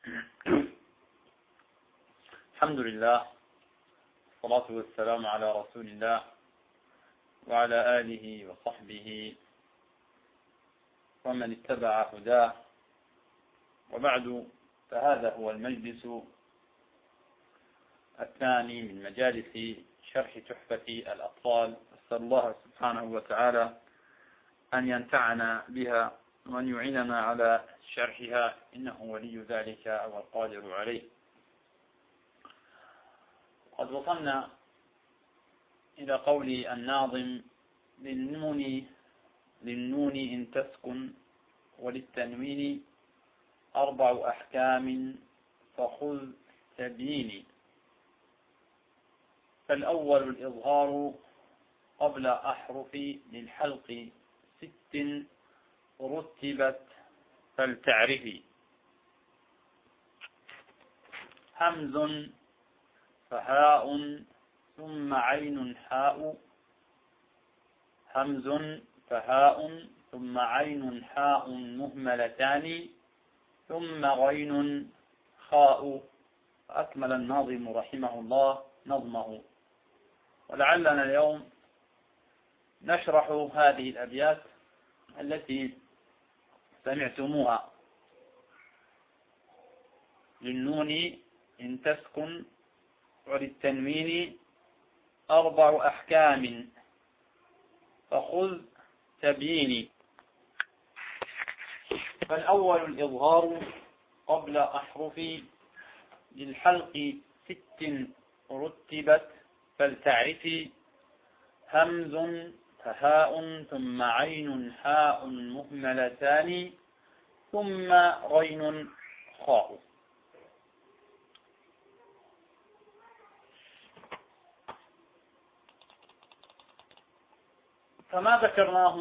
الحمد لله، والصلاة والسلام على رسول الله وعلى آله وصحبه ومن اتبع هداه، وبعد، فهذا هو المجلس الثاني من مجالس شرح تحفة الأطفال. أسأل الله سبحانه وتعالى أن ينفعنا بها وأن يعيننا على شرحها، إنه ولي ذلك والقادر عليه. قد وصلنا إلى قول الناظم: للنون إن تسكن وللتنوين 4 أحكام فخذ تبيني. فالأول الإظهار قبل أحرف للحلق 6 رتبت فلتعرفي. همز فهاء ثم عين حاء، همز فهاء ثم عين حاء مهملتان، ثم غين خاء. أكمل الناظم رحمه الله نظمه، ولعلنا اليوم نشرح هذه الأبيات التي سمعتموها: للنون إن تسكن وللتنوين 4 أحكام فخذ تبيني. فالأول الإظهار قبل أحرف للحلق 6 رتبت فلتعرفي. همز فهاء ثم عين حاء مهملتان، ثم غين خاء. فما ذكرناه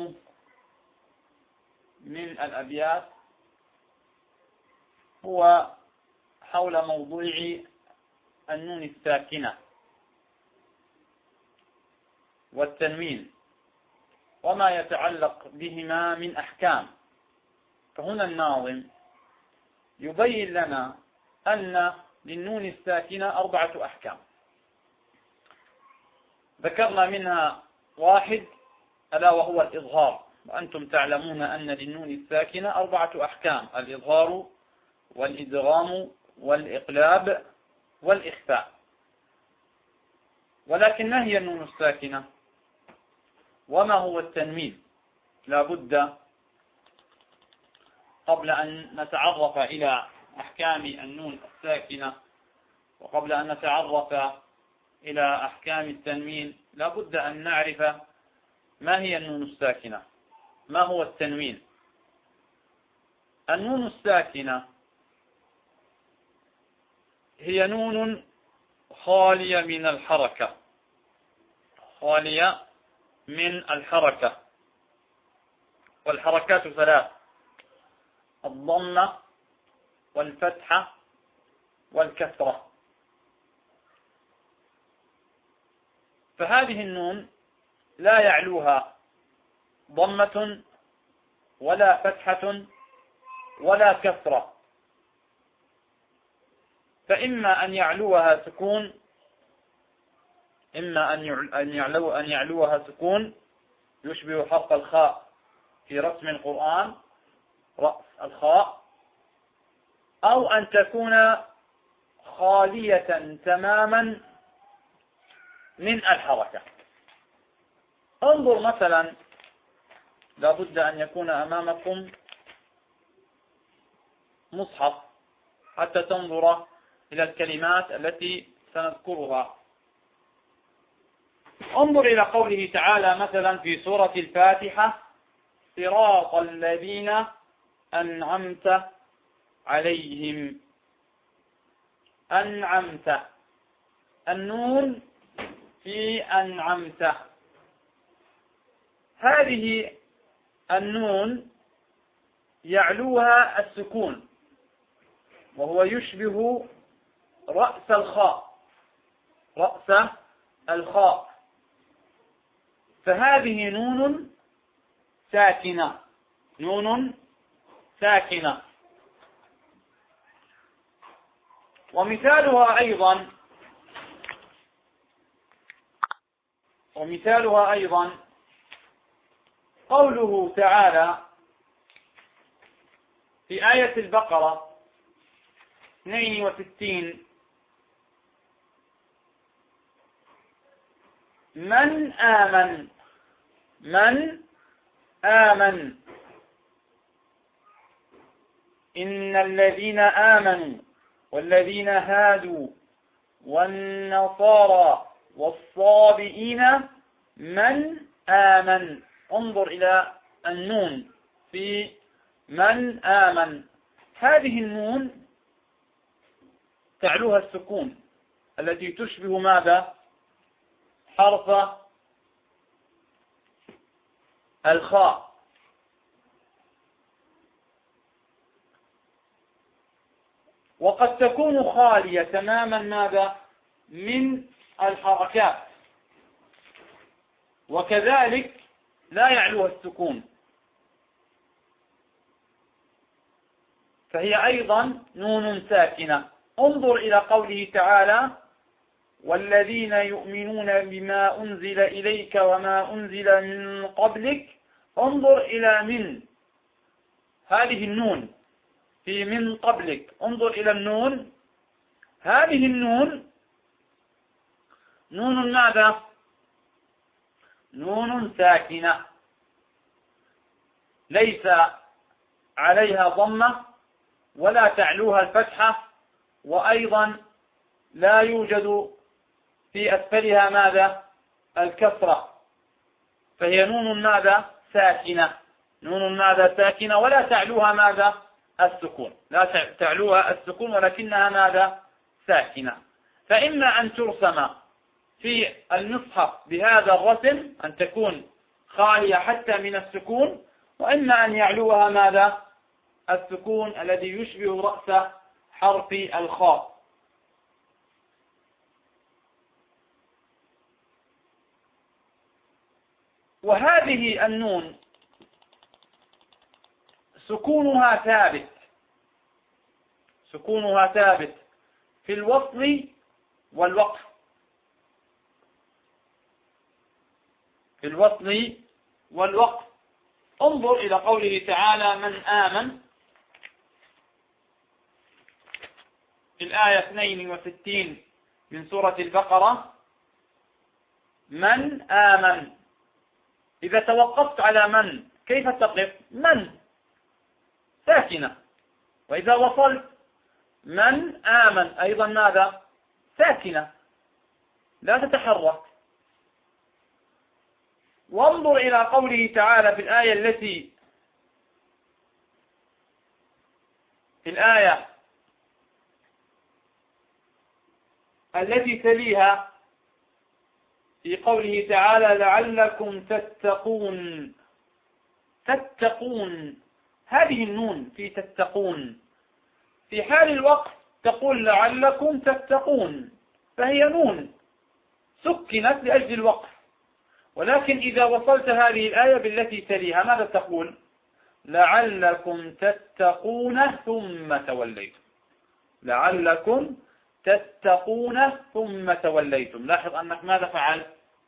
من الأبيات هو حول موضوع النون الساكنة والتنوين وما يتعلق بهما من أحكام. فهنا الناظم يبين لنا أن للنون الساكنة 4 أحكام، ذكرنا منها 1 ألا وهو الإظهار، وأنتم تعلمون أن للنون الساكنة 4 أحكام: الإظهار والإدغام والإقلاب والإخفاء. ولكن ما هي النون الساكنة؟ وما هو التنوين؟ لا بد قبل أن نتعرف إلى أحكام النون الساكنة وقبل أن نتعرف إلى أحكام التنوين لا بد أن نعرف ما هي النون الساكنة، ما هو التنوين. النون الساكنة هي نون خالية من الحركة، خالية من الحركة، والحركات 3: الضمة والفتحة والكسرة. فهذه النون لا يعلوها ضمة ولا فتحة ولا كسرة، فإما أن يعلوها سكون، إما أن يعلوها سكون يشبه حرف الخاء في رسم القرآن، رأس الخاء، أو أن تكون خالية تماما من الحركة. انظر مثلا، لا بد أن يكون أمامكم مصحف حتى تنظر إلى الكلمات التي سنذكرها. انظر إلى قوله تعالى مثلا في سورة الفاتحة: صراط الذين أنعمت عليهم. أنعمت، النون في أنعمت. هذه النون يعلوها السكون، وهو يشبه رأس الخاء، رأس الخاء. فهذه نون ساكنة، نون ساكنة. ومثالها أيضا قوله تعالى في آية البقرة 62: من آمن إن الذين آمنوا والذين هادوا والنصارى والصابئين من آمن. انظر إلى النون في من آمن، هذه النون تعلوها السكون التي تشبه ماذا؟ حرف الخاء. وقد تكون خالية تماما ماذا؟ من الحركات، وكذلك لا يعلوها السكون، فهي أيضا نون ساكنة. انظر إلى قوله تعالى: والذين يؤمنون بما أنزل إليك وما أنزل من قبلك. انظر إلى من، هذه النون في من قبلك، انظر إلى النون، هذه النون نون ماذا؟ نون ساكنة ليس عليها ضمة ولا تعلوها الفتحة، وأيضا لا يوجد في أسفلها ماذا؟ الكسرة، فهي نون ماذا؟ ساكنة. نون ماذا؟ ساكنة، ولا تعلوها ماذا؟ السكون، لا تعلوها السكون، ولكنها ماذا؟ ساكنة. فإما أن ترسم في المصحف بهذا الرسم، أن تكون خالية حتى من السكون، وإما أن يعلوها ماذا؟ السكون الذي يشبه رأس حرف الخاء. وهذه النون سكونها ثابت في الوصل والوقف. في الوصل والوقف انظر إلى قوله تعالى: من آمن في الآية 62 من سورة البقرة. من آمن، إذا توقفت على من كيف تقف؟ من ساكنة، وإذا وصلت من آمن أيضا ماذا؟ ساكنة لا تتحرك. وانظر إلى قوله تعالى في الآية التي تليها، في قوله تعالى: لعلكم تتقون. هذه النون في تتقون في حال الوقف تقول لعلكم تتقون، فهي نون سكنت لأجل الوقف. ولكن إذا وصلت هذه الآية بالتي تليها ماذا تقول؟ لعلكم تتقون ثم توليتم. لعلكم تتقون ثم توليتم. لاحظ أنك ماذا فعلت؟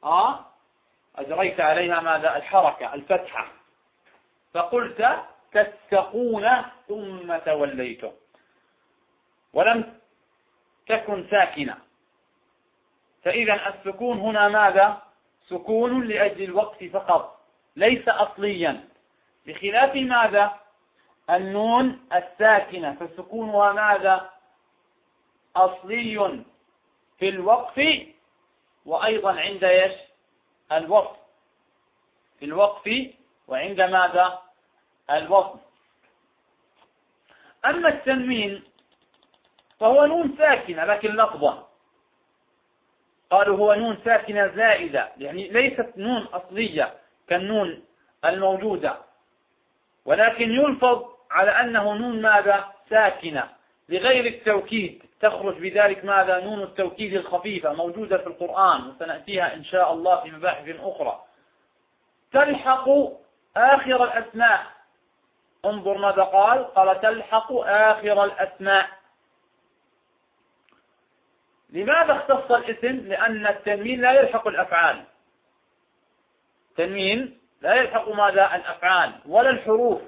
أجريت عليها ماذا؟ الحركة، الفتحة، فقلت تتقون ثم توليتم، ولم تكن ساكنة. فإذا السكون هنا ماذا؟ سكون لأجل الوقف فقط، ليس أصليا، بخلاف ماذا؟ النون الساكنة، فسكونها ماذا؟ أصلي في الوقف، وأيضا عند الوصل. في الوقف وعند ماذا؟ الوصل. أما التنوين فهو نون ساكنة لكن لفظة، قالوا هو نون ساكنة زائدة، يعني ليست نون أصلية كالنون الموجودة، ولكن يلفظ على أنه نون ماذا؟ ساكنة لغير التوكيد، تخرج بذلك ماذا؟ نون التوكيد الخفيفة موجودة في القرآن، وسنأتيها إن شاء الله في مباحث أخرى. تلحق آخر الأسماء. انظر ماذا قال تلحق آخر الأسماء. لماذا اختص الاسم؟ لأن التنوين لا يلحق الأفعال. التنوين لا يلحق ماذا؟ الأفعال ولا الحروف،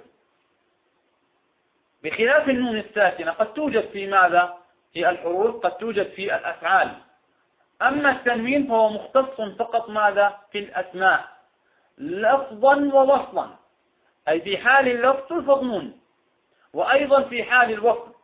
بخلاف النون الساكنة قد توجد في ماذا؟ في الحروف، قد توجد في الأفعال. أما التنوين فهو مختص فقط ماذا؟ في الأسماء لفظا ووصلا، أي في حال اللفظ تلفظ نون، وأيضا في حال الوصل،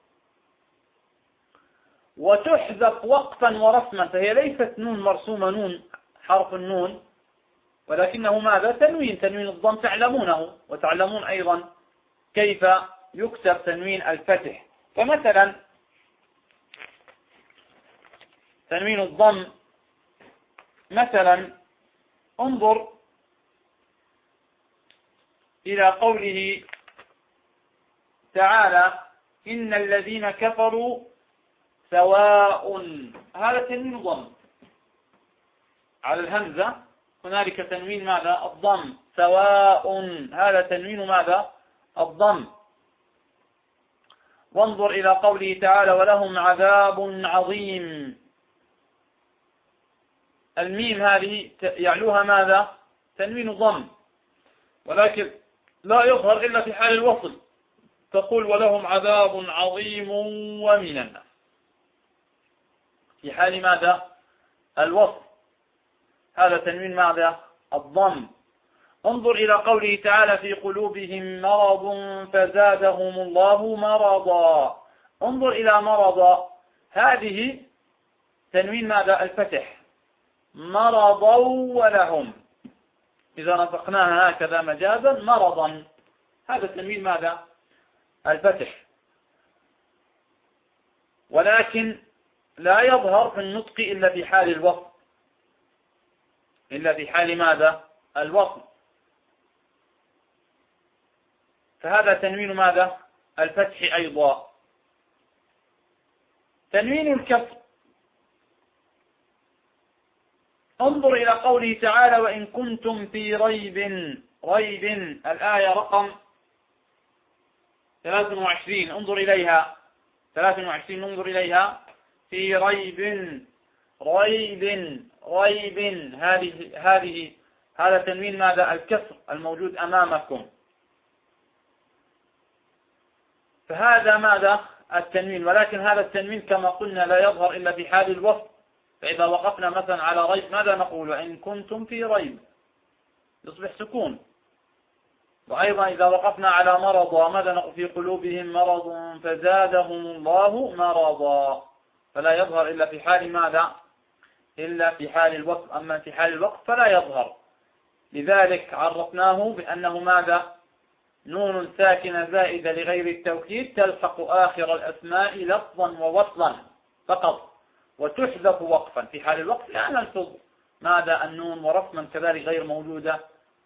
وتحذف وقفا ورسما، فهي ليست نون مرسومة، نون حرف النون، ولكنه ماذا؟ تنوين، تنوين الضم تعلمونه، وتعلمون أيضا كيف يكتب تنوين الفتح. فمثلا تنوين الضم، مثلا انظر إلى قوله تعالى إن الذين كفروا سواء، هذا تنوين ضم على الهمزة، هنالك تنوين ماذا؟ الضم، سواء، هذا تنوين ماذا؟ الضم. وانظر إلى قوله تعالى ولهم عذاب عظيم، الميم هذه يعلوها ماذا؟ تنوين ضم، ولكن لا يظهر إلا في حال الوصل، تقول ولهم عذاب عظيم ومن الناس، في حال ماذا؟ الوصل، هذا تنوين ماذا؟ الضم. انظر إلى قوله تعالى في قلوبهم مرض فزادهم الله مرضا، انظر إلى مرض، هذه تنوين ماذا؟ الفتح، مرضا ولهم، إذا نطقناها هكذا مجازا مرضا، هذا تنوين ماذا؟ الفتح، ولكن لا يظهر في النطق إلا في حال الوصل، إلا في حال ماذا؟ الوصل، فهذا تنوين ماذا؟ الفتح أيضا. تنوين الكسر، انظر إلى قوله تعالى وإن كنتم في ريب، ريب الآية رقم 23، انظر إليها 23، انظر إليها في ريب، ريب ريب، هذا تنوين ماذا؟ الكسر الموجود أمامكم، فهذا ماذا؟ التنوين، ولكن هذا التنوين كما قلنا لا يظهر إلا في حال الوصف، فإذا وقفنا مثلا على ريب ماذا نقول؟ وإن كنتم في ريب، يصبح سكون. وأيضا إذا وقفنا على مرض ماذا نقول؟ في قلوبهم مرض فزادهم الله مرضا، فلا يظهر إلا في حال ماذا؟ إلا في حال الوقف، أما في حال الوقف فلا يظهر. لذلك عرفناه بأنه ماذا؟ نون ساكنة زائدة لغير التوكيد تلحق آخر الأسماء لفظا ووصلا فقط، وتحذف وقفا في حال الوقف لا نلفظ ماذا؟ النون، ورسما كذلك غير موجودة،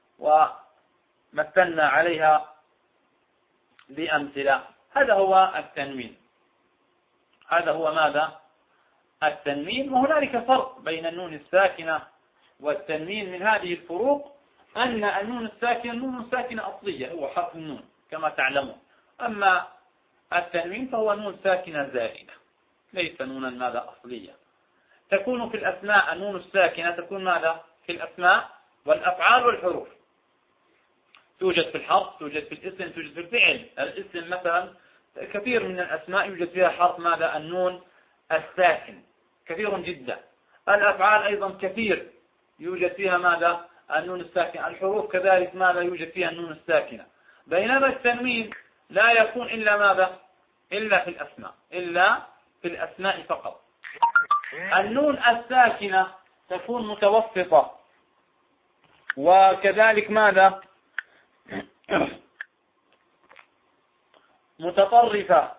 ومثلنا عليها بأمثلة. هذا هو التنوين، هذا هو ماذا؟ التنوين. وهنالك فرق بين النون الساكنة والتنوين، من هذه الفروق أن النون الساكنة نون ساكنة أصلية، هو حرف النون كما تعلمون، أما التنوين فهو نون ساكنة زائدة، ليس نونا ماذا؟ أصلية. تكون في الأسماء النون الساكنة تكون ماذا؟ في الأسماء والأفعال والحروف، توجد في الحرف، توجد في الاسم، توجد في الفعل. الاسم مثلا كثير من الأسماء يوجد فيها حرف ماذا؟ النون الساكن، كثير جدا. الأفعال أيضا كثير يوجد فيها ماذا؟ النون الساكنة. الحروف كذلك ماذا؟ يوجد فيها النون الساكنة. بينما التنوين لا يكون إلا ماذا؟ إلا في الأسماء، إلا في الأسماء فقط. النون الساكنة تكون متوسطة، وكذلك ماذا؟ متطرفة،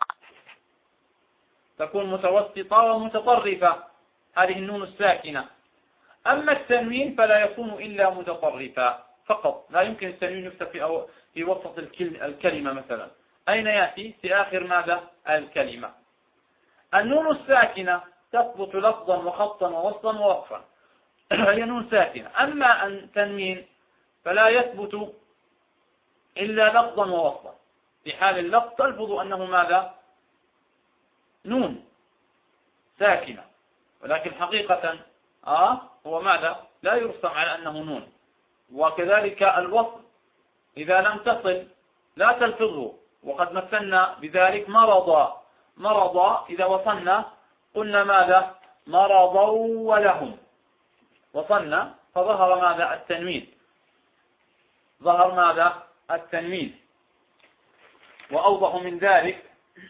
تكون متوسطة ومتطرفة، هذه النون الساكنة. أما التنوين فلا يكون إلا متطرفا فقط، لا يمكن التنوين يكتب في وسط الكلمة مثلا، أين يأتي؟ في آخر ماذا؟ الكلمة. النون الساكنة تثبت لفظا وخطا ووصلا ووقفا، هي نون ساكنة. أما التنوين فلا يثبت إلا لفظا ووصلا، في حال اللفظ تلفظ أنه ماذا؟ نون ساكنة، ولكن حقيقة هو ماذا؟ لا يرسم على أنه نون. وكذلك الوصل إذا لم تصل لا تلفظه، وقد مثلنا بذلك مرض إذا وصلنا قلنا ماذا؟ مرضوا ولهم، وصلنا فظهر ماذا؟ التنوين، ظهر ماذا؟ التنوين. وأوضح من ذلك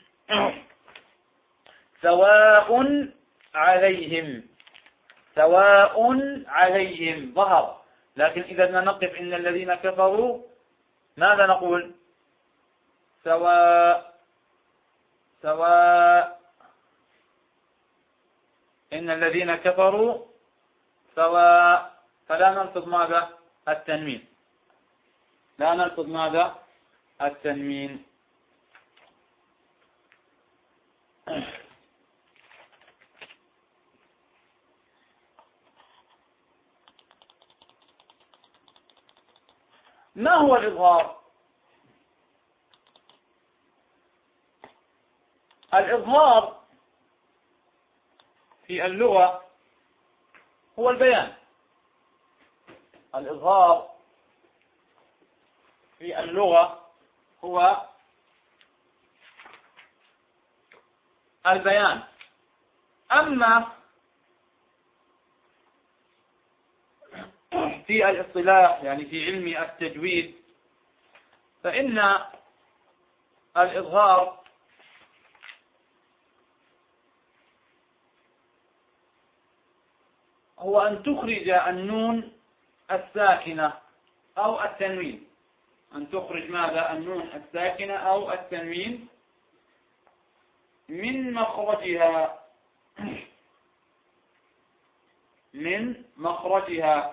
سواء عليهم، سواء عليهم ظهر. لكن إذا نقف إن الذين كفروا ماذا نقول؟ سواء إن الذين كفروا سواء، فلا نلفظ ماذا؟ التنوين، لا نلفظ ماذا؟ التنوين. ما هو الإظهار؟ الإظهار في اللغة هو البيان. الإظهار في اللغة هو البيان. أما في الاصطلاح يعني في علم التجويد فإن الإظهار هو أن تخرج النون الساكنة أو التنوين، أن تخرج ماذا؟ النون الساكنة أو التنوين من مخرجها، من مخرجها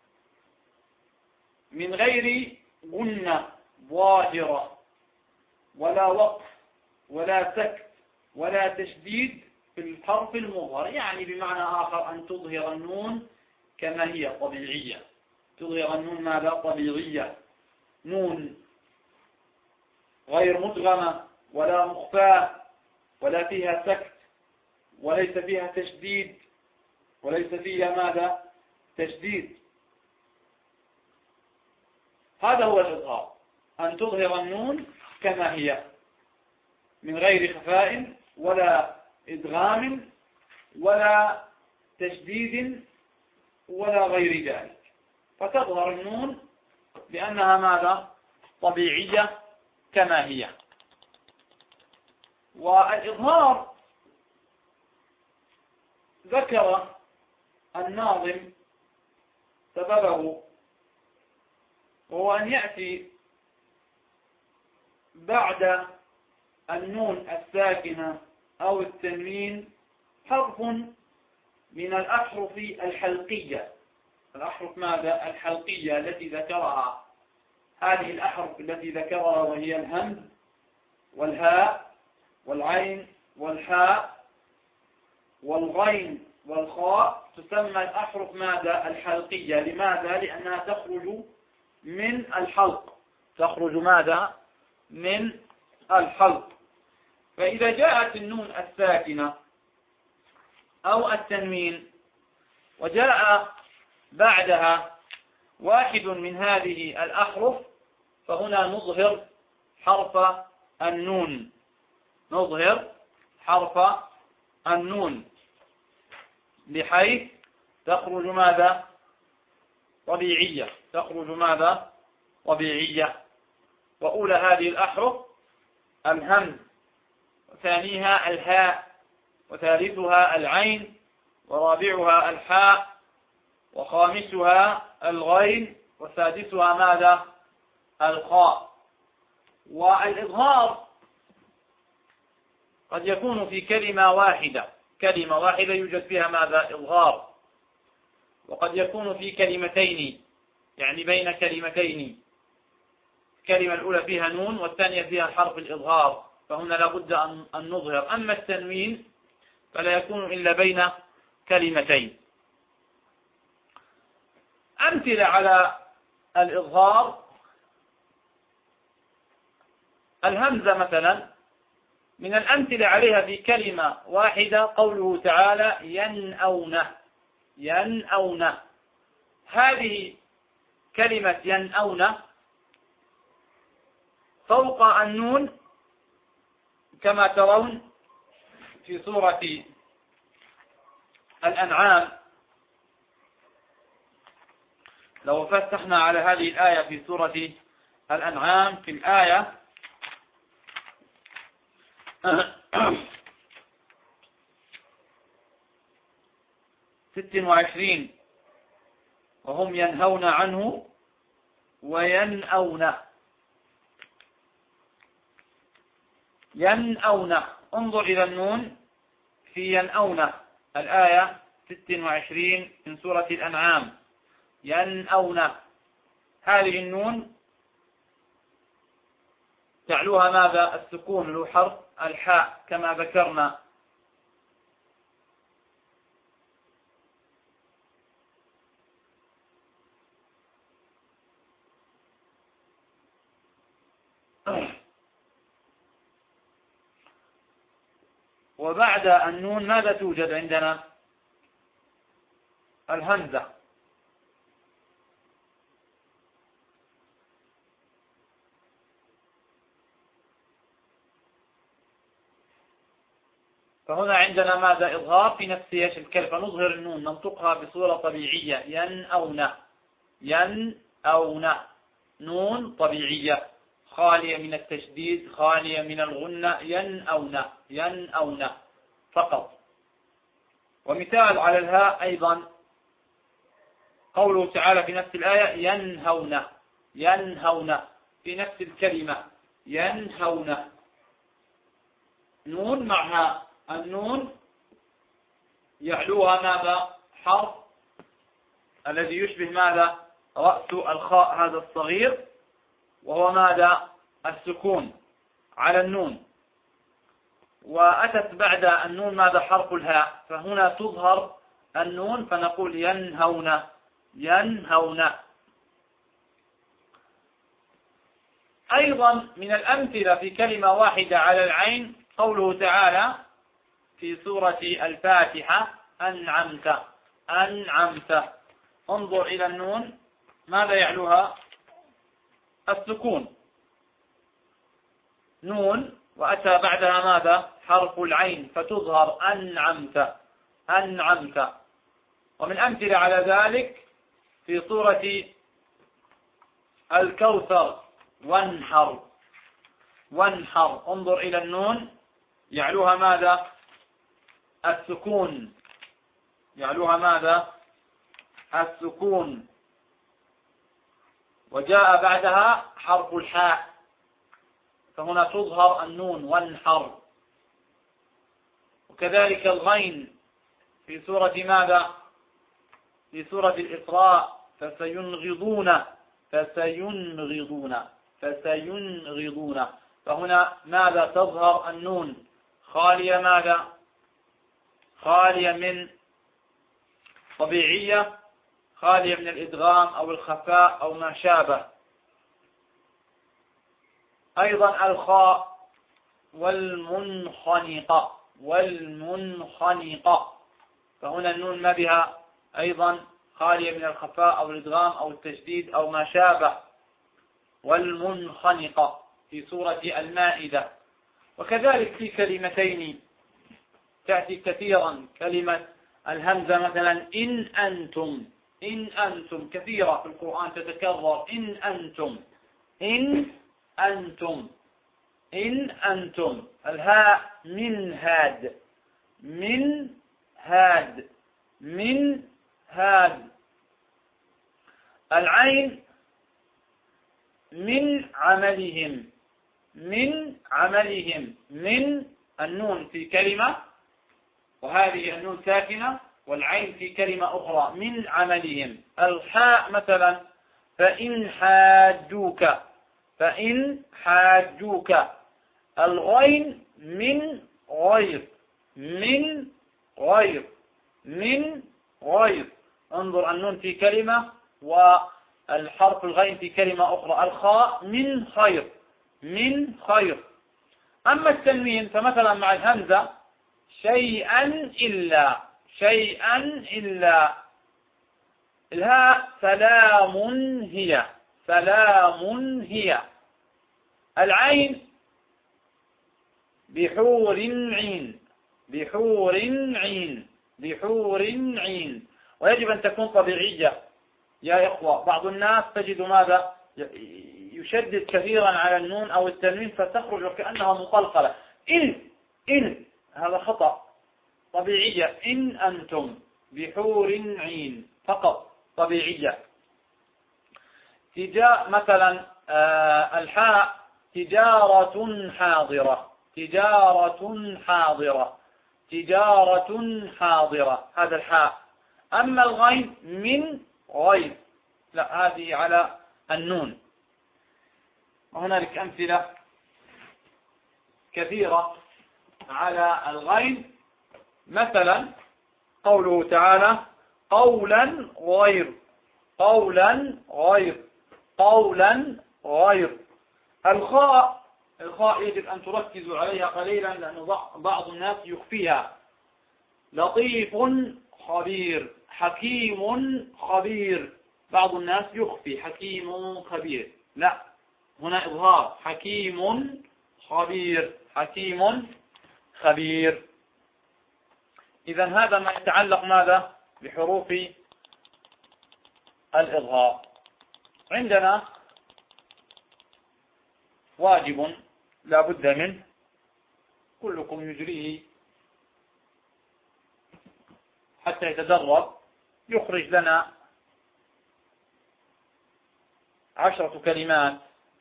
من غير غنة ظاهرة ولا وقف ولا سكت ولا تشديد في الحرف المظهر. يعني بمعنى آخر أن تظهر النون كما هي طبيعية، تظهر النون ماذا؟ طبيعية، نون غير مدغمة ولا مخفاة ولا فيها سكت وليس فيها تشديد، وليس فيها ماذا؟ تشديد. هذا هو الإظهار، أن تظهر النون كما هي من غير خفاء ولا إدغام ولا تشديد ولا غير ذلك، فتظهر النون لأنها ماذا؟ طبيعية كما هي. والإظهار ذكر الناظم سببه، وهو أن يأتي بعد النون الساكنة أو التنوين حرف من الأحرف الحلقية. الأحرف ماذا؟ الحلقية التي ذكرها، هذه الأحرف التي ذكرها وهي الهمز والهاء والعين والحاء والغين والخاء تسمى الأحرف ماذا؟ الحلقية. لماذا؟ لأنها تخرج من الحلق، تخرج ماذا؟ من الحلق. فإذا جاءت النون الساكنة أو التنوين وجاء بعدها واحد من هذه الأحرف فهنا نظهر حرف النون، نظهر حرف النون بحيث تخرج ماذا؟ طبيعية، تخرج ماذا؟ طبيعية. وأولى هذه الأحرف الهمز، وثانيها الهاء، وثالثها العين، ورابعها الحاء، وخامسها الغين، وسادسها ماذا؟ الخاء. والإظهار قد يكون في كلمة واحدة، كلمة واحدة يوجد فيها ماذا؟ إظهار. وقد يكون في كلمتين، يعني بين كلمتين، الكلمة الأولى فيها نون والثانية فيها حرف الإظهار، فهنا لابد أن نظهر. أما التنوين فلا يكون إلا بين كلمتين. أمثلة على الإظهار: الهمزة مثلا من الأمثلة عليها في كلمة واحدة قوله تعالى ينأونه. ينأونه، هذه كلمة ينأونه فوق النون كما ترون في سورة الأنعام. لو فتحنا على هذه الآية في سورة الأنعام في الآية 26 وهم ينهون عنه وينأونه. ينأونه، انظر إلى النون في ينأونه، الآية 26 من سورة الأنعام. ينأونه، هذه النون تعلوها ماذا؟ السكون، له حرف الحاء كما ذكرنا. وبعد النون ماذا توجد عندنا؟ الهمزة. فهنا عندنا ماذا؟ إظهار في نفس الكلمة، فنظهر النون ننطقها بصورة طبيعية. ينأونه، ينأونه، نون طبيعية خالية من التشديد، خالية من الغنة. ينأونه، ينأونه فقط. ومثال على الهاء أيضا قوله تعالى في نفس الآية ينهونه. ينهونه في نفس الكلمة، ينهونه، نون مع هاء. النون يعلوها ماذا؟ حرف الذي يشبه ماذا؟ رأس الخاء هذا الصغير، وهو ماذا؟ السكون على النون. وأتت بعد النون ماذا؟ حرف الهاء، فهنا تظهر النون فنقول ينهون. ينهون. أيضا من الأمثلة في كلمة واحدة على العين قوله تعالى في سورة الفاتحة أنعمت. أنعمت، انظر إلى النون ماذا يعلوها؟ السكون، نون، وأتى بعدها ماذا؟ حرف العين، فتظهر أنعمت. أنعمت. ومن أمثلة على ذلك في سورة الكوثر وانحر. وانحر، انظر إلى النون يعلوها ماذا؟ السكون، يعلوها ماذا؟ السكون، وجاء بعدها حرف الحاء، فهنا تظهر النون وانحر. وكذلك الغين في سورة ماذا؟ في سورة الإسراء فسينغضون. فسينغضون. فسينغضون، فهنا ماذا؟ تظهر النون خالية ماذا؟ خالية من طبيعية، خالية من الإدغام أو الخفاء أو ما شابه. أيضا الخاء والمنخنقة. والمنخنقة، فهنا النون ما بها؟ أيضا خالية من الخفاء أو الإدغام أو التشديد أو ما شابه. والمنخنقة في سورة المائدة. وكذلك في كلمتين تأتي كثيرا كلمة الهمزة مثلا إن أنتم. إن أنتم كثيرة في القرآن تتكرر. إن أنتم. إن أنتم. إن أنتم. الهاء من هاد. من هاد. من هاد. العين من عملهم. من عملهم. من النون في كلمة، وهذه النون ساكنة، والعين في كلمة أخرى. من عملهم. الحاء مثلا فإن حاجوك. فإن حاجوك. الغين من غير. من غير. من غير. انظر النون في كلمة والحرف الغين في كلمة أخرى. الخاء من خير. من خير. أما التنوين فمثلا مع الهمزة شيئا إلا، شيئا إلا. الهاء سلام هي، سلام هي. العين بحور عين، بحور عين، بحور عين. ويجب أن تكون طبيعية يا إخوة. بعض الناس تجد ماذا يشدد كثيرا على النون أو التنوين فتخرج وكأنها مقلقلة. إن هذا خطأ. طبيعية إن أنتم بحور عين فقط طبيعية. مثلا الحاء تجارة حاضرة، تجارة حاضرة، تجارة حاضرة، هذا الحاء. أما الغين من غير، لا، هذه على النون. وهنالك أمثلة كثيرة على الغين، مثلا قوله تعالى قولا غير، قولا غير، قولا غير. الخاء يجب أن تركزوا عليها قليلا لأن بعض الناس يخفيها. لطيف خبير، حكيم خبير. بعض الناس يخفي حكيم خبير، لا، هنا إظهار حكيم خبير، حكيم خبير. إذا هذا ما يتعلق ماذا بحروف الإظهار. عندنا واجب لا بد منه كلكم يجريه حتى يتدرب، يخرج لنا 10 كلمات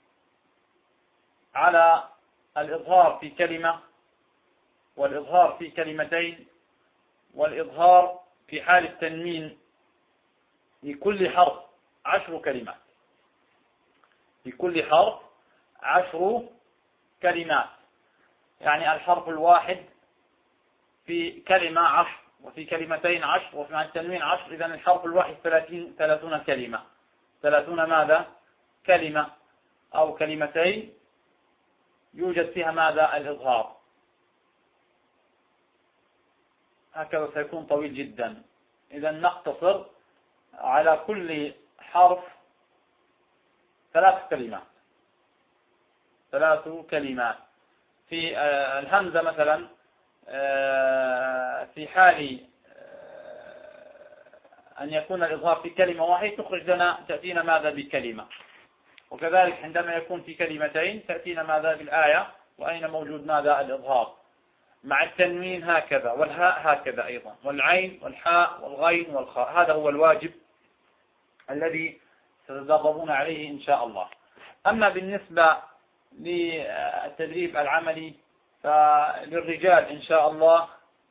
على الإظهار في كلمة، والإظهار في كلمتين، والإظهار في حال التنوين. لكل حرف 10 كلمات، لكل حرف 10 كلمات. يعني الحرف الواحد في كلمة 10، وفي كلمتين 10، وفي التنوين 10. إذن الحرف الواحد 30 كلمة. 30 ماذا كلمة أو كلمتين يوجد فيها ماذا الإظهار. هكذا سيكون طويل جدا. إذن نقتصر على كل حرف 3 كلمات، 3 كلمات. في الهمزة مثلا في حال أن يكون الإظهار في كلمة واحدة تخرج لنا، تأتينا ماذا بكلمة. وكذلك عندما يكون في كلمتين تأتينا ماذا بالآية، وأين موجود ماذا الإظهار. مع التنوين هكذا، والهاء هكذا أيضا، والعين والحاء والغين والخاء. هذا هو الواجب الذي ستتدربون عليه إن شاء الله. أما بالنسبة للتدريب العملي فللرجال إن شاء الله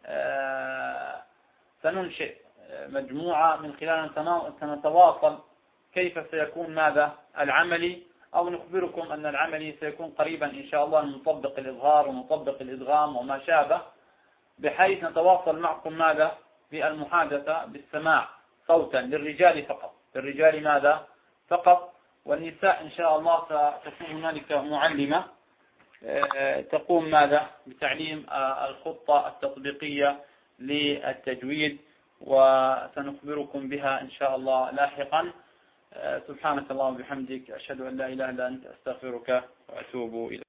سننشئ مجموعة من خلال سنتواصل كيف سيكون ماذا العملي، أو نخبركم أن العملي سيكون قريبا إن شاء الله نطبق الإظهار ونطبق الإدغام وما شابه، بحيث نتواصل معكم ماذا في المحادثة بالسماع صوتا للرجال فقط، للرجال ماذا فقط. والنساء إن شاء الله ستكون هنالك معلمة تقوم ماذا بتعليم الخطة التطبيقية للتجويد، وسنخبركم بها إن شاء الله لاحقا. سبحانك اللهم وبحمدك، أشهد أن لا إله إلا أنت، أستغفرك وأتوب إليك.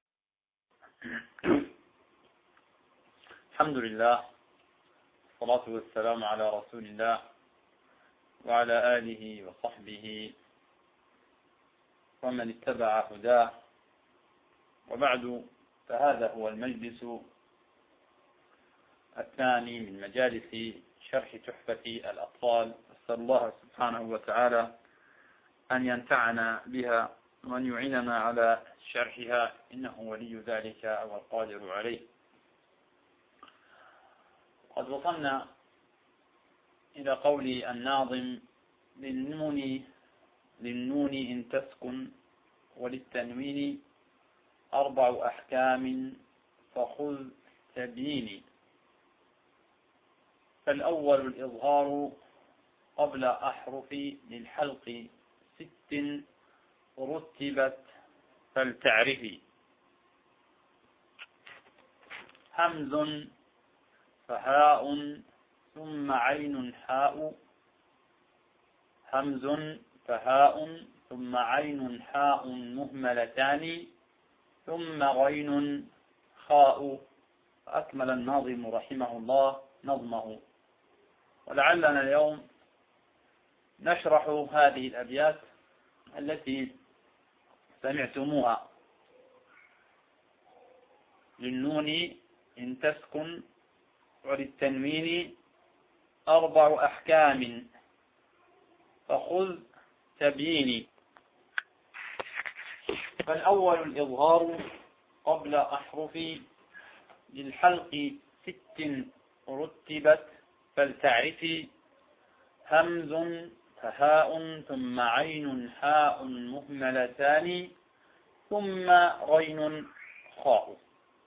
الحمد لله والصلاة والسلام على رسول الله وعلى آله وصحبه ومن اتبع هداه، وبعد، فهذا هو المجلس الثاني من مجالس شرح تحفة الأطفال. أسأل الله سبحانه وتعالى أن ينفعنا بها وأن يعيننا على شرحها، إنه ولي ذلك والقادر عليه. قد وصلنا إلى قول الناظم: للنون إن تسكن وللتنوين 4 أحكام فخذ تبيني. فالأول الإظهار قبل أحرف للحلق 6 رتبت فلتعرفي. همز فهاء ثم عين حاء، همز فهاء ثم عين حاء مهملتان ثم غين خاء. أكمل الناظم رحمه الله نظمه. ولعلنا اليوم نشرح هذه الأبيات التي سمعتموها. للنون إن تسكن وللتنوين 4 أحكام فخذ تبييني. فالأول الإظهار قبل أحرف للحلق 6 رتبت فلتعرفي، همز فهاء ثم عين حاء مهملتان ثم غين خاء.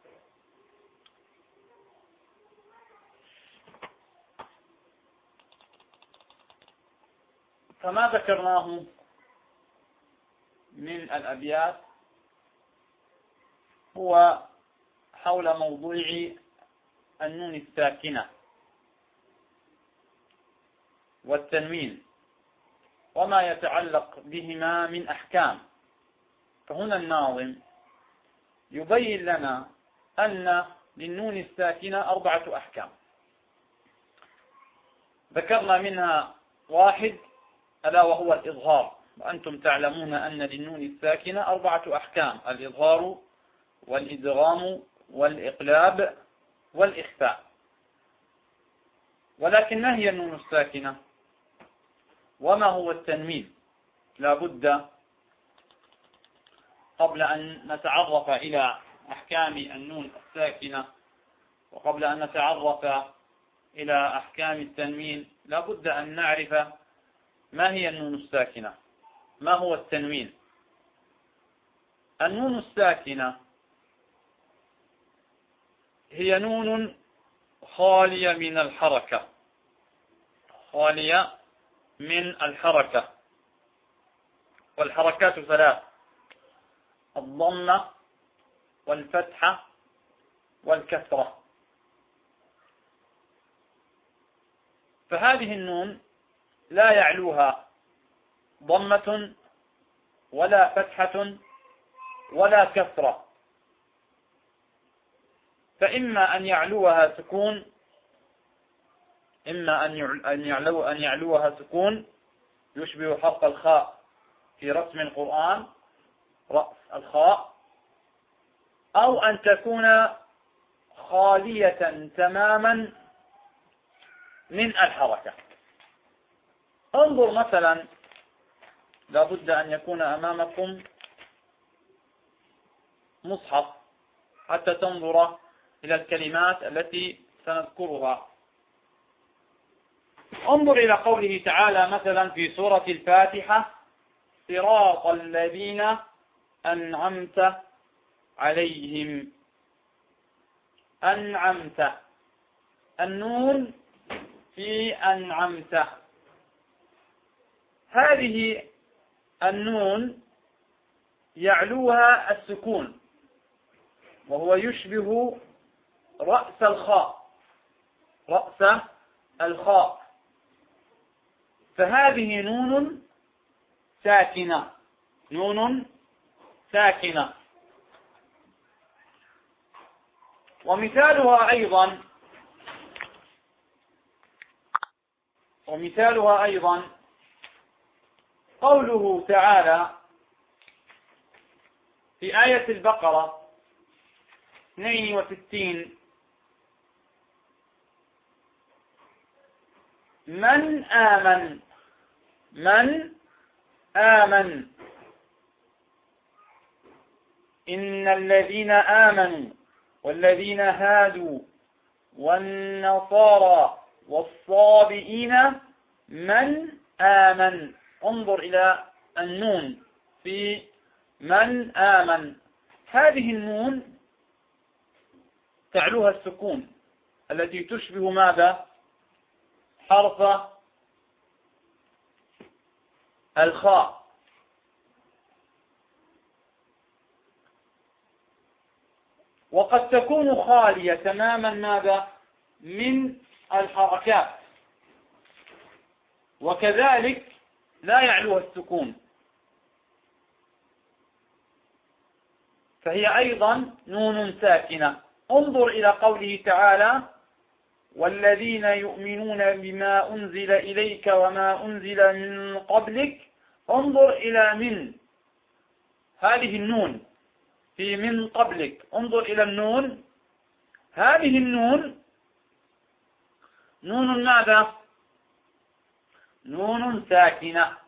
فما ذكرناه من الأبيات هو حول موضوع النون الساكنة والتنوين وما يتعلق بهما من أحكام. فهنا الناظم يبين لنا أن للنون الساكنة 4 أحكام، ذكرنا منها 1 ألا وهو الإظهار، وأنتم تعلمون أن للنون الساكنة 4 أحكام: الإظهار والإدغام والإقلاب والإخفاء. ولكن ما هي النون الساكنة؟ وما هو التنوين؟ لا بد قبل أن نتعرف إلى أحكام النون الساكنة وقبل أن نتعرف إلى أحكام التنوين لا بد أن نعرف ما هي النون الساكنة، ما هو التنوين. النون الساكنة هي نون خالية من الحركة، خالية من الحركة، والحركات 3: الضمة والفتحة والكسرة. فهذه النون لا يعلوها ضمة ولا فتحة ولا كسرة، فإما أن يعلوها سكون، إما أن يعلوها سكون يشبه حرف الخاء في رسم القرآن، رأس الخاء، أو أن تكون خالية تماما من الحركة. انظر مثلا، لا بد أن يكون أمامكم مصحف حتى تنظر إلى الكلمات التي سنذكرها. انظر إلى قوله تعالى مثلا في سورة الفاتحة: صراط الذين أنعمت عليهم. أنعمت، النون في أنعمت، هذه النون يعلوها السكون وهو يشبه رأس الخاء، رأس الخاء، فهذه نون ساكنة، نون ساكنة. ومثالها أيضا قوله تعالى في آية البقرة 62: من آمن، من آمن، إن الذين آمنوا والذين هادوا والنصارى والصابئين من آمن. انظر إلى النون في من آمن، هذه النون تعلوها السكون التي تشبه ماذا؟ حرف الخاء. وقد تكون خالية تماما ماذا؟ من الحركات، وكذلك لا يعلوها السكون، فهي أيضا نون ساكنة. انظر إلى قوله تعالى: والذين يؤمنون بما أنزل إليك وما أنزل من قبلك. انظر إلى من هذه النون في من قبلك، انظر إلى النون، هذه النون نون ماذا؟ نون ساكنة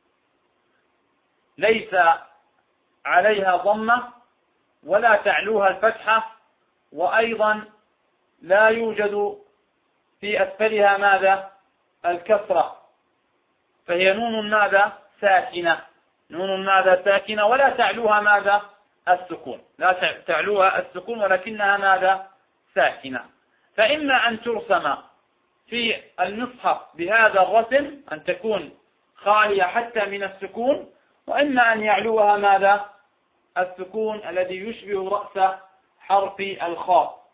ليس عليها ضمة ولا تعلوها الفتحة، وأيضا لا يوجد في أسفلها ماذا؟ الكسرة، فهي نون ماذا؟ ساكنة، نون ماذا؟ ساكنة، ولا تعلوها ماذا؟ السكون، لا تعلوها السكون، ولكنها ماذا؟ ساكنة. فإما أن ترسم في المصحف بهذا الرسم، أن تكون خالية حتى من السكون، وإما أن يعلوها ماذا؟ السكون الذي يشبه رأس حرف الخاء.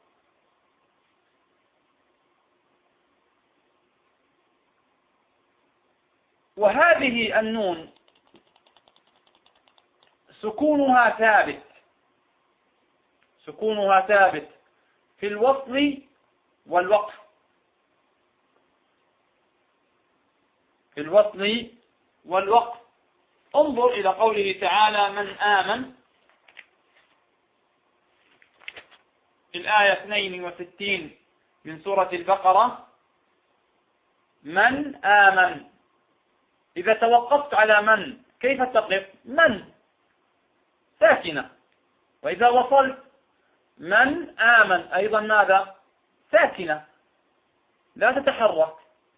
وهذه النون سكونها ثابت، سكونها ثابت في الوصل والوقف، في الوصل والوقف. انظر إلى قوله تعالى: من آمن، في الآية 62 من سورة البقرة: من آمن. إذا توقفت على من كيف تقف؟ من ساكنة، وإذا وصلت من آمن أيضا ماذا؟ ساكنة لا تتحرك.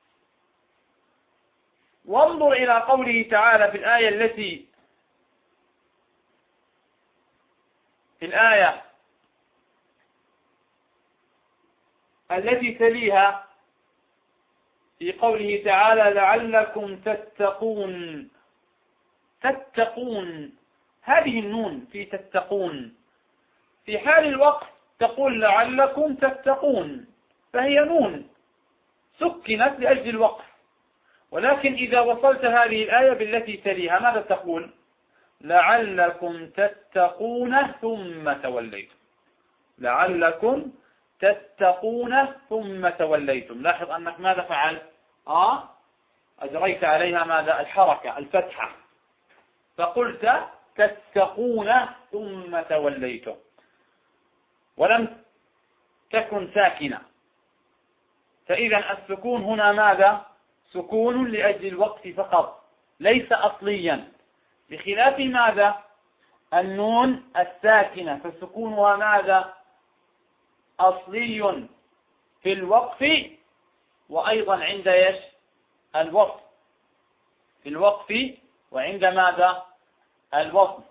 وانظر إلى قوله تعالى في الآية التي تليها، في قوله تعالى: لعلكم تتقون. تتقون، هذه النون في تتقون، في حال الوقف تقول لعلكم تتقون، فهي نون سكنت لأجل الوقف. ولكن إذا وصلت هذه الآية بالتي تليها ماذا تقول؟ لعلكم تتقون ثم توليتم، لعلكم تتقون ثم توليتم. لاحظ أنك ماذا فعلت؟ أجريت عليها ماذا؟ الحركة، الفتحة، فقلت تتقون ثم توليتم، ولم تكن ساكنة. فإذا السكون هنا ماذا؟ سكون لأجل الوقف فقط، ليس أصليا، بخلاف ماذا؟ النون الساكنة، فسكونها ماذا؟ أصلي في الوقف، وأيضا عند الوصل، في الوقف وعند ماذا؟ الوصل.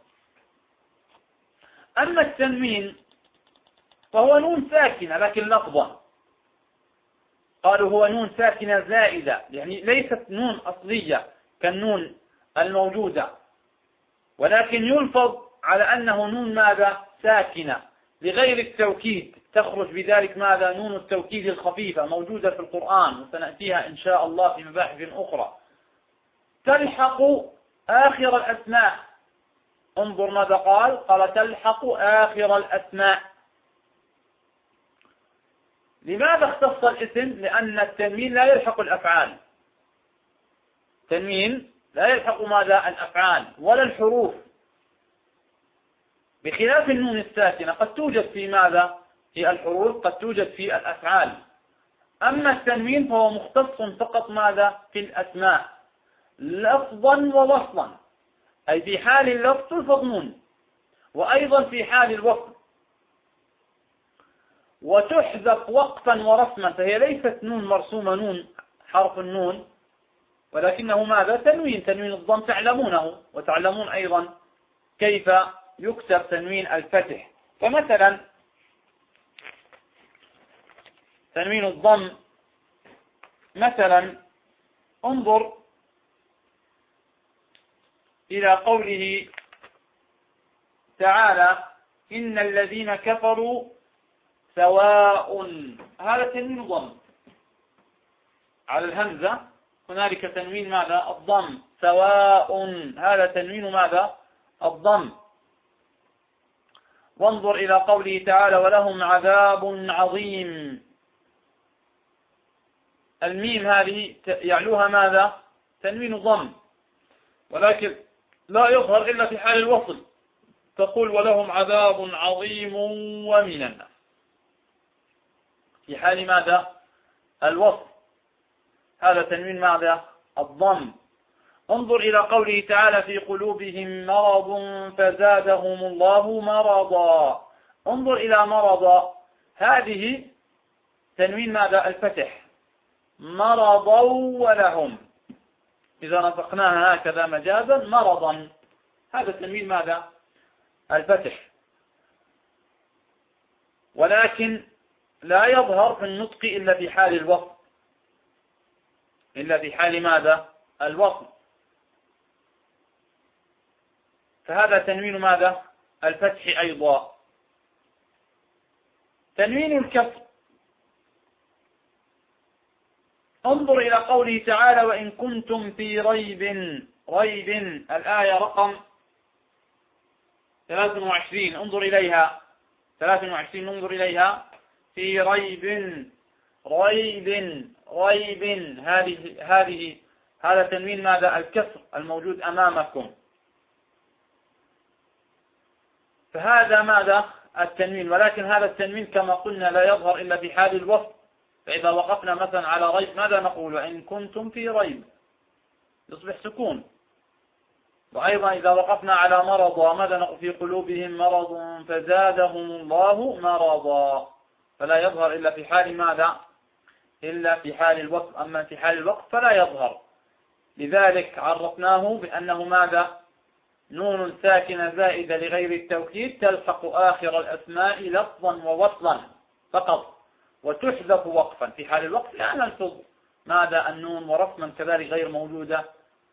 أما التنوين فهو نون ساكنة لكن لفظا، قالوا هو نون ساكنة زائدة، يعني ليست نون أصلية كالنون الموجودة، ولكن يلفظ على أنه نون ماذا؟ ساكنة لغير التوكيد، تخرج بذلك ماذا؟ نون التوكيد الخفيفة موجودة في القرآن، وسنأتيها إن شاء الله في مباحث أخرى. تلحق آخر الأسماء، انظر ماذا قال تلحق آخر الأسماء. لماذا اختص الاسم؟ لأن التنوين لا يلحق الأفعال، التنوين لا يلحق ماذا؟ الأفعال ولا الحروف، بخلاف النون الساكنة قد توجد في ماذا؟ في الحروف، قد توجد في الأفعال. أما التنوين فهو مختص فقط ماذا؟ في الأسماء، لفظا ووصلا، أي في حال اللفظ تلفظ نون، وأيضا في حال الوصل، وتحذف وقفا ورسما، فهي ليست نون مرسومة، نون حرف النون، ولكنه ماذا؟ تنوين، تنوين الضم تعلمونه، وتعلمون أيضا كيف يكتب تنوين الفتح. فمثلا تنوين الضم، مثلا انظر إلى قوله تعالى: إن الذين كفروا سواء، هذا تنوين ضم على الهمزة، هنالك تنوين ماذا؟ الضم. سواء هذا تنوين ماذا؟ الضم. وانظر إلى قوله تعالى ولهم عذاب عظيم. الميم هذه يعلوها ماذا؟ تنوين ضم، ولكن لا يظهر إلا في حال الوصل، تقول ولهم عذاب عظيم ومن الناس، في حال ماذا؟ الوصل، هذا تنوين ماذا؟ الضم. انظر إلى قوله تعالى في قلوبهم مرض فزادهم الله مرضا. انظر إلى مرض، هذه تنوين ماذا؟ الفتح، مرضا ولهم، إذا نطقناها هكذا مجازا مرضا، هذا تنوين ماذا؟ الفتح، ولكن لا يظهر في النطق إلا في حال الوصل، إلا في حال ماذا؟ الوصل، فهذا تنوين ماذا؟ الفتح أيضا. تنوين الكسر، انظر إلى قوله تعالى وإن كنتم في ريب، الآية رقم 23، انظر إليها 23، انظر إليها في ريب، هذا تنوين ماذا؟ الكسر الموجود أمامكم، فهذا ماذا؟ التنوين، ولكن هذا التنوين كما قلنا لا يظهر إلا في حال الوصف. فإذا وقفنا مثلا على ريب ماذا نقول؟ وإن كنتم في ريب، يصبح سكون. وأيضا إذا وقفنا على مرض ماذا نقول؟ في قلوبهم مرض فزادهم الله مرضا، فلا يظهر إلا في حال ماذا؟ إلا في حال الوقف. أما في حال الوقف فلا يظهر، لذلك عرفناه بأنه ماذا؟ نون ساكنة زائدة لغير التوكيد تلحق آخر الأسماء لفظا ووصلا فقط، وتحذف وقفا. في حال الوقف لا نلفظ ماذا؟ النون، ورسما كذلك غير موجودة،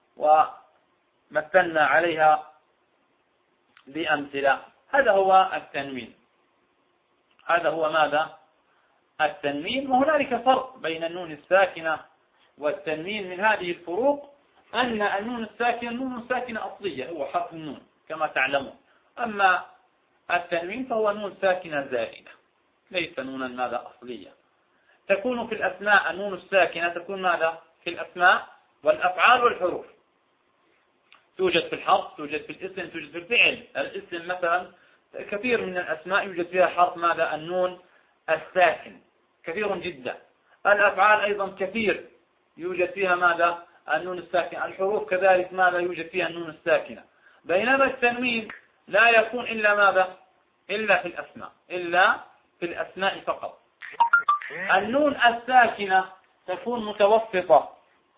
ومثلنا عليها بأمثلة. هذا هو التنوين، هذا هو ماذا؟ التنوين. وهنالك فرق بين النون الساكنة والتنوين. من هذه الفروق أن النون الساكنة نون ساكنة أصلية، هو حرف النون كما تعلمون، أما التنوين فهو نون ساكنة زائدة، ليس نونا ماذا؟ أصلية. تكون في الأسماء النون الساكنة تكون ماذا؟ في الأسماء والأفعال والحروف، توجد في الحرف، توجد في الاسم، توجد في الفعل. الاسم مثلا كثير من الأسماء يوجد فيها حرف ماذا؟ النون الساكن، كثير جدا. الأفعال أيضا كثير يوجد فيها ماذا؟ النون الساكنة. الحروف كذلك ماذا؟ يوجد فيها النون الساكنة. بينما التنوين لا يكون إلا ماذا؟ إلا في الأسماء، إلا في الأسماء فقط. النون الساكنة تكون متوسطة،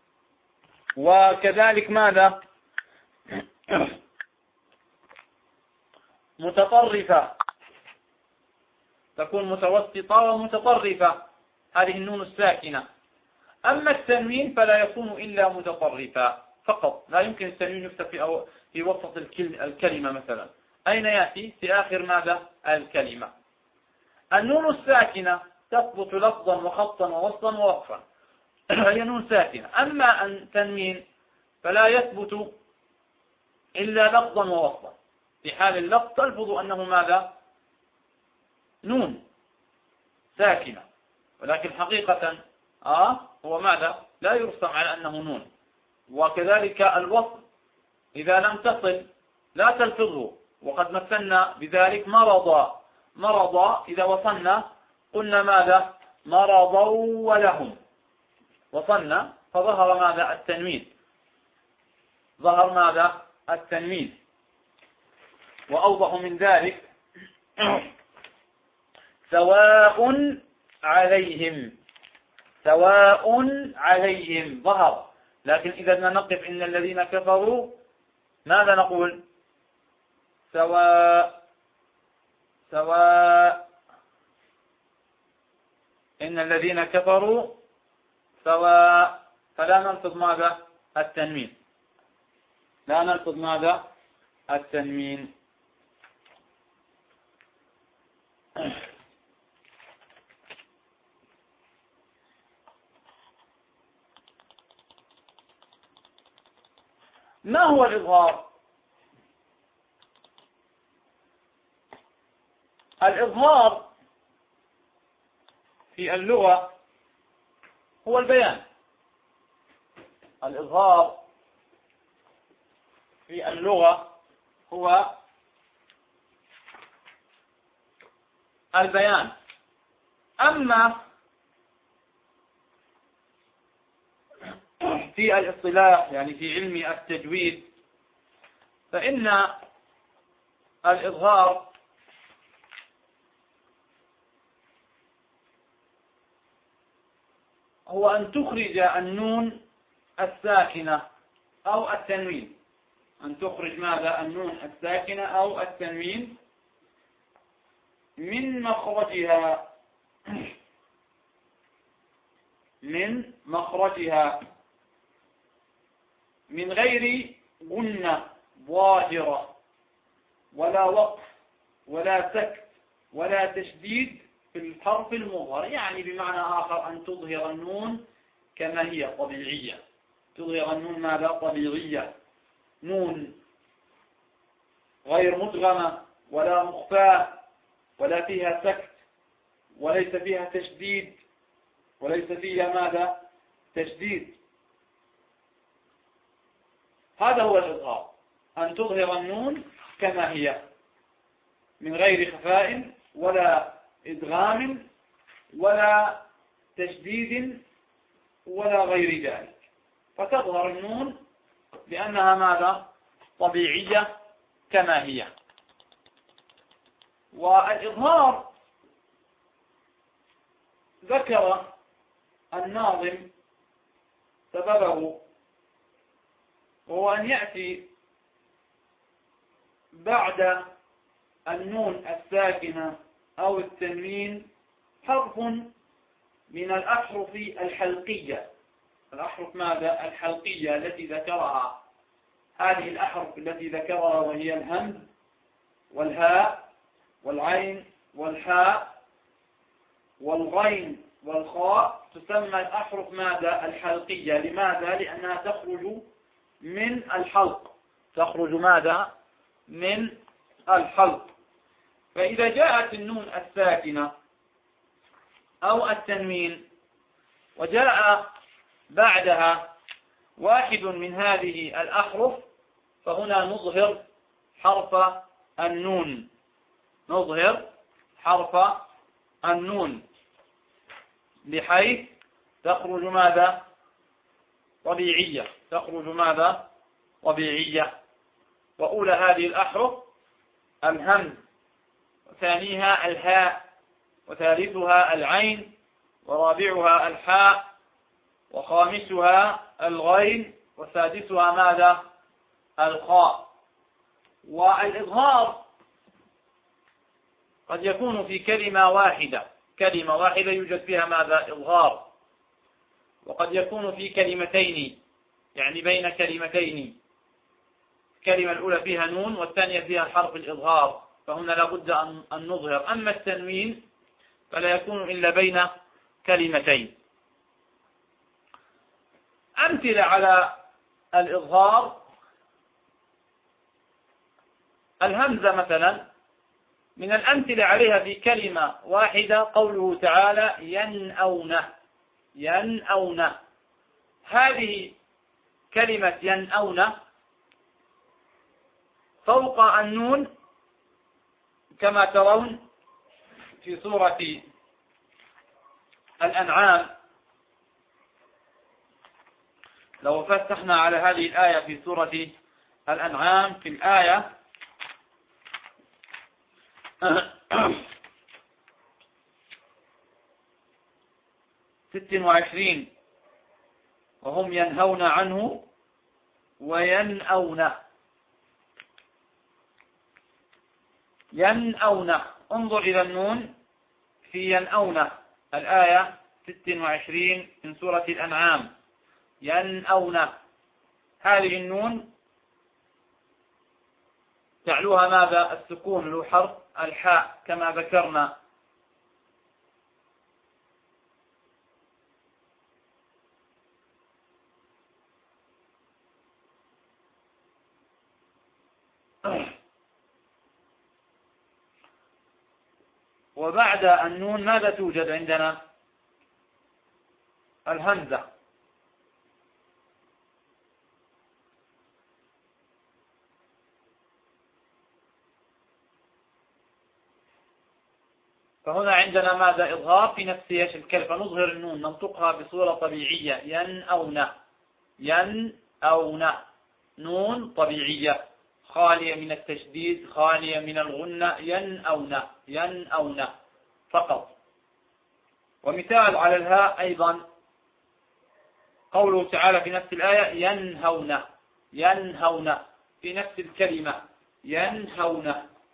وكذلك ماذا؟ متطرفة، تكون متوسطة ومتطرفة، هذه النون الساكنة. أما التنوين فلا يكون إلا متطرفا فقط، لا يمكن التنوين يكتب في وسط الكلمة مثلا. أين يأتي؟ في آخر ماذا؟ الكلمة. النون الساكنة تثبت لفظا وخطا ووصلا ووقفا، هي نون ساكنة. أما التنوين فلا يثبت إلا لفظا ووصلا. في حال اللفظ تلفظ أنه ماذا؟ نون ساكنة، ولكن حقيقة هو ماذا؟ لا يرسم على أنه نون. وكذلك الوصل إذا لم تصل لا تلفظه، وقد مثلنا بذلك مرضا إذا وصلنا قلنا ماذا؟ مرضا ولهم، وصلنا فظهر ماذا؟ التنوين، ظهر ماذا؟ التنوين. وأوضح من ذلك سواء عليهم ظهر. لكن إذا نقف إن الذين كفروا ماذا نقول؟ سواء إن الذين كفروا سواء، فلا نلفظ ماذا؟ التنوين، لا نلفظ ماذا؟ التنوين. ما هو الإظهار؟ الإظهار في اللغة هو البيان. الإظهار في اللغة هو البيان. أما في الاصطلاح يعني في علم التجويد فإن الإظهار هو أن تخرج النون الساكنة أو التنوين. أن تخرج ماذا؟ النون الساكنة أو التنوين من مخرجها، من مخرجها من غير غنة ظاهرة ولا وقف ولا سكت ولا تشديد في الحرف المظهر. يعني بمعنى آخر أن تظهر النون كما هي طبيعية. تظهر النون ماذا؟ طبيعية. نون غير مدغمة ولا مخفاة ولا فيها سكت وليس فيها تشديد وليس فيها ماذا؟ تشديد. هذا هو الإظهار، أن تظهر النون كما هي من غير خفاء ولا إدغام ولا تشديد ولا غير ذلك، فتظهر النون لأنها ماذا؟ طبيعية كما هي. والإظهار ذكر الناظم سببه، وهو أن يأتي بعد النون الساكنة أو التنوين حرف من الأحرف الحلقية. الأحرف ماذا؟ الحلقية التي ذكرها. هذه الأحرف التي ذكرها وهي الهمز والهاء والعين والحاء والغين والخاء تسمى الأحرف ماذا؟ الحلقية. لماذا؟ لأنها تخرج من الحلق. تخرج ماذا؟ من الحلق. فإذا جاءت النون الساكنة أو التنوين وجاء بعدها واحد من هذه الأحرف فهنا نظهر حرف النون. نظهر حرف النون بحيث تخرج ماذا؟ طبيعية. تخرج ماذا؟ طبيعية. وأولى هذه الأحرف الهمز، وثانيها الهاء، وثالثها العين، ورابعها الحاء، وخامسها الغين، وسادسها ماذا؟ الخاء. والإظهار قد يكون في كلمة واحدة. كلمة واحدة يوجد فيها ماذا؟ إظهار. وقد يكون في كلمتين، يعني بين كلمتين، الكلمة الأولى فيها نون والثانية فيها حرف الإظهار، فهنا لابد أن نظهر. أما التنوين فلا يكون إلا بين كلمتين. أمثلة على الإظهار: الهمزة مثلا، من الأمثلة عليها في كلمة واحدة قوله تعالى ينأون. ينأون، هذه كلمة ينأون فوق النون كما ترون في سورة الأنعام. لو فتحنا على هذه الآية في سورة الأنعام في الآية 26: وهم ينهون عنه وينأون. ينأون، انظر إلى النون في ينأون، الآية 26 من سورة الأنعام. ينأون، هذه النون تعلوها ماذا؟ السكون، له حرف الحاء كما ذكرنا. وبعد النون ماذا توجد عندنا؟ الهمزة. فهنا عندنا ماذا؟ إظهار في نفس الكلمة، فنظهر النون ننطقها بصورة طبيعية، ينأون، ينأون، نون طبيعية خالية من التشديد، خالية من الغنة، ينأون، ينأون فقط. ومثال على الهاء أيضا قوله تعالى في نفس الآية ينهون، ينهون في نفس الكلمة، ينهون،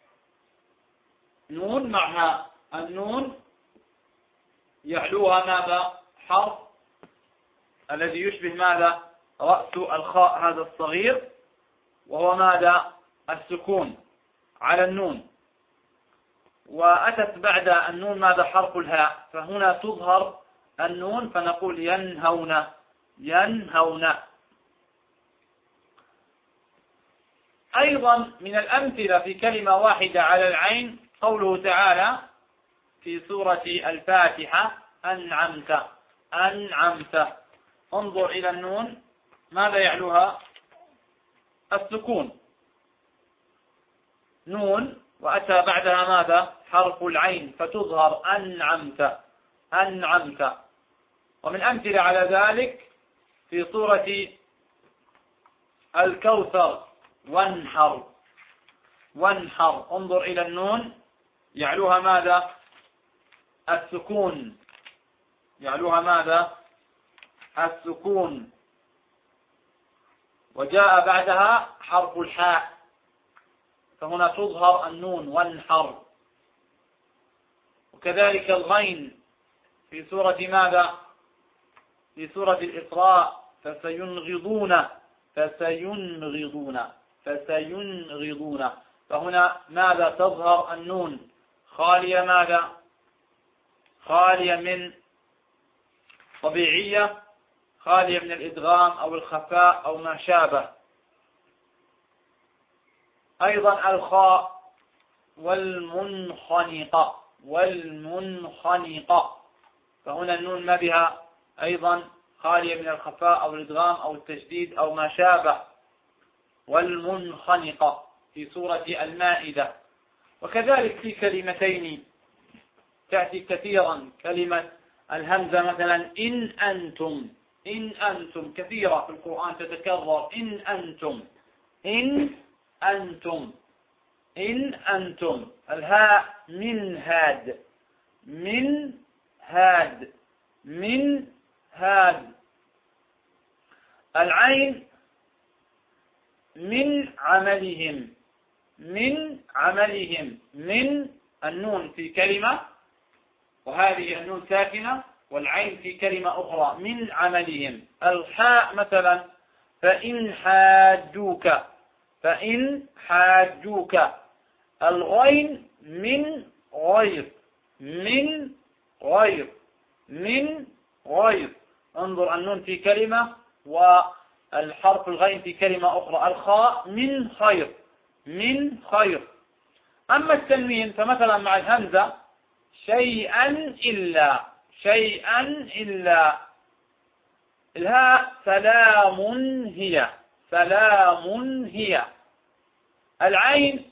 نون مع هاء، النون يعلوها ماذا؟ حرف الذي يشبه ماذا؟ رأس الخاء هذا الصغير، وهو ماذا؟ السكون على النون. وأتت بعد النون ماذا؟ حرف الهاء، فهنا تظهر النون فنقول ينهون، ينهون. أيضا من الأمثلة في كلمة واحدة على العين قوله تعالى في سورة الفاتحة أنعمت، أنعمت، انظر إلى النون ماذا يعلوها؟ السكون، نون وأتى بعدها ماذا؟ حرف العين، فتظهر أنعمت، أنعمت. ومن أمثلة على ذلك في سورة الكوثر وانحر، وانحر، انظر إلى النون يعلوها ماذا؟ السكون، يعلوها ماذا؟ السكون، وجاء بعدها حرف الحاء، فهنا تظهر النون وانحر. وكذلك الغين في سورة ماذا؟ في سورة الإسراء فسينغضون، فسينغضون، فسينغضون، فهنا ماذا؟ تظهر النون خالية ماذا؟ خالية من طبيعية، خالية من الإدغام أو الخفاء أو ما شابه. أيضا الخاء والمنخنقة، والمنخنقة، فهنا النون ما بها؟ أيضا خالية من الخفاء أو الإدغام أو التشديد أو ما شابه، والمنخنقة في سورة المائدة. وكذلك في كلمتين تأتي كثيرا كلمة الهمزة مثلا إن أنتم، إن أنتم كثيرة في القرآن تتكرر، إن أنتم، إن أنتم، إن أنتم. الهاء من هاد، من هاد، من هاد. العين من عملهم، من عملهم، من النون في كلمة وهذه النون ساكنة، والعين في كلمة أخرى من عملهم. الحاء مثلا فإن حاجوك، فإن حاجوك. الغين من غير، من غير، من غير، انظر النون في كلمة والحرف الغين في كلمة أخرى. الخاء من خير، من خير. أما التنوين فمثلا مع الهمزة شيئا إلا، شيئا إلا. الهاء سلام هي، سلام هي. العين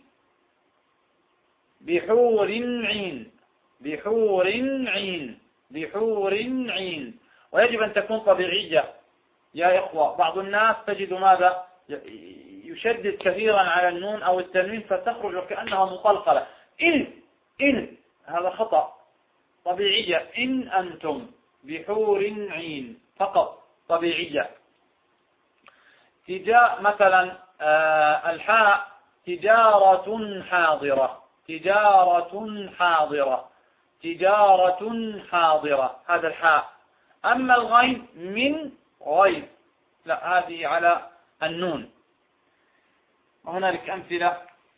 بحور عين، بحور عين، بحور عين. ويجب أن تكون طبيعية يا إخوة. بعض الناس تجد ماذا؟ يشدد كثيرا على النون أو التنوين فتخرج وكأنها مقلقلة، إن هذا خطأ. طبيعية، إن أنتم بحور عين فقط، طبيعية. مثلا الحاء تجارة حاضرة، تجارة حاضرة، تجارة حاضرة، هذا الحاء. أما الغين من غير، لا، هذه على النون. وهنالك أمثلة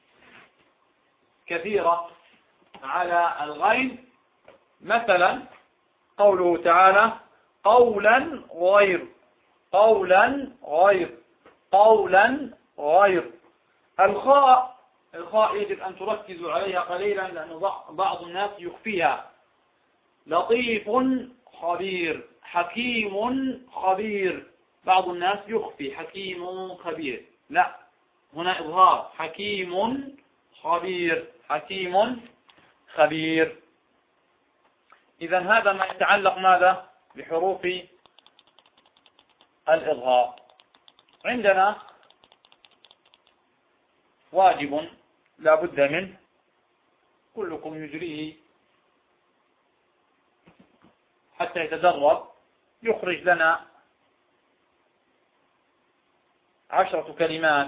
كثيرة على الغين، مثلا قوله تعالى قولا غير، قولا غير، قولا غير. الخاء الخاء يجب أن تركزوا عليها قليلا، لأن بعض الناس يخفيها. لطيف خبير، حكيم خبير. بعض الناس يخفي حكيم خبير، لا، هنا إظهار حكيم خبير، حكيم خبير. إذا هذا ما يتعلق ماذا بحروف الإظهار. عندنا واجب لا بد منه، كلكم يجريه حتى يتدرب، يخرج لنا 10 كلمات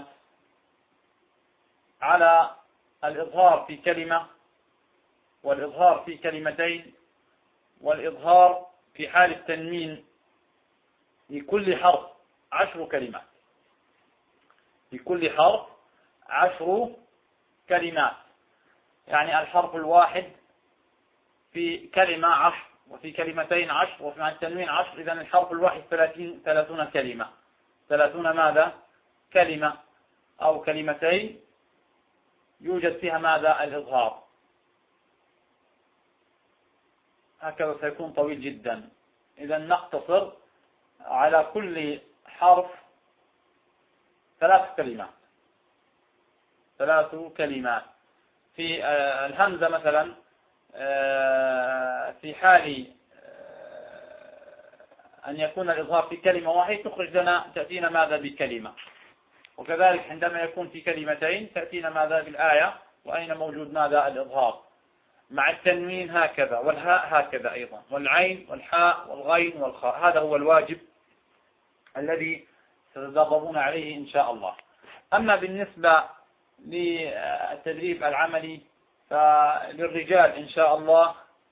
على الإظهار في كلمة، والإظهار في كلمتين، والإظهار في حال التنوين. لكل حرف 10 كلمات، لكل حرف 10 كلمات. يعني الحرف الواحد في كلمة 10، وفي كلمتين 10، وفي مع التنوين 10. إذن الحرف الواحد 30 كلمة. 30 ماذا؟ كلمة أو كلمتين يوجد فيها ماذا؟ الإظهار. هكذا سيكون طويل جدا. إذا نقتصر على كل حرف 3 كلمات. 3 كلمات. في الهمزة مثلا، في حال أن يكون الإظهار في كلمة واحدة تأتينا ماذا؟ بكلمة. وكذلك عندما يكون في كلمتين تأتينا ماذا؟ بالآية. وأين موجود ماذا؟ الإظهار. مع التنوين هكذا، والهاء هكذا أيضا، والعين والحاء والغين والخاء. هذا هو الواجب الذي ستتدربون عليه إن شاء الله. أما بالنسبة للتدريب العملي فللرجال إن شاء الله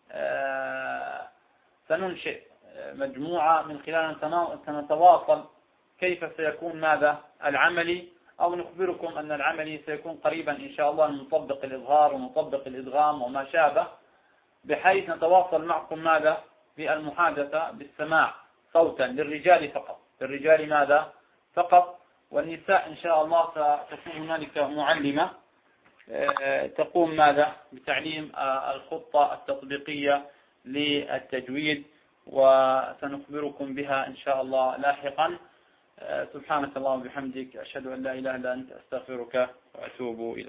سننشئ مجموعة من خلال سنتواصل كيف سيكون ماذا؟ العملي، أو نخبركم أن العملي سيكون قريبا إن شاء الله، نطبق الإظهار ونطبق الإدغام وما شابه، بحيث نتواصل معكم ماذا؟ بالمحادثة بالسماع صوتا للرجال فقط. للرجال ماذا؟ فقط. والنساء إن شاء الله ستكون هنالك معلمة تقوم ماذا؟ بتعليم الخطة التطبيقية للتجويد، وسنخبركم بها إن شاء الله لاحقا. سبحانك اللهم وبحمدك، أشهد أن لا إله إلا أنت، أستغفرك وأتوب إليك.